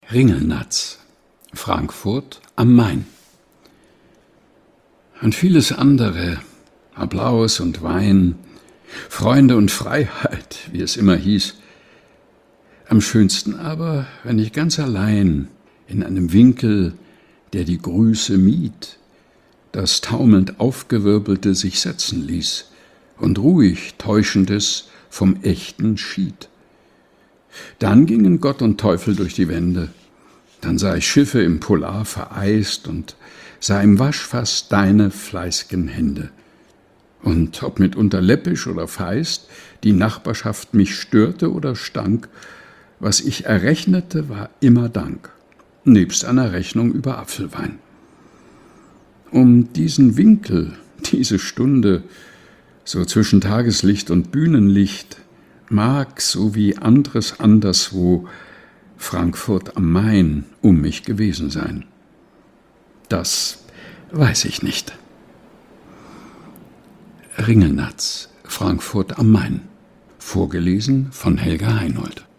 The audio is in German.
Ringelnatz, Frankfurt am Main. Und vieles andere, Applaus und Wein, Freunde und Freiheit, wie es immer hieß. Am schönsten aber, wenn ich ganz allein in einem Winkel, der die Grüße mied, das taumelnd Aufgewirbelte sich setzen ließ und ruhig Täuschendes vom Echten schied. Dann gingen Gott und Teufel durch die Wände, dann sah ich Schiffe im Polar vereist und sah im Waschfass deine fleiß'gen Hände. Und ob mitunter läppisch oder feist die Nachbarschaft mich störte oder stank, was ich errechnete, war immer Dank, nebst einer Rechnung über Apfelwein. Um diesen Winkel, diese Stunde, so zwischen Tageslicht und Bühnenlicht, mag, so wie andres anderswo, Frankfurt am Main um mich gewesen sein. Das weiß ich nicht. Ringelnatz, Frankfurt am Main. Vorgelesen von Helga Heinold.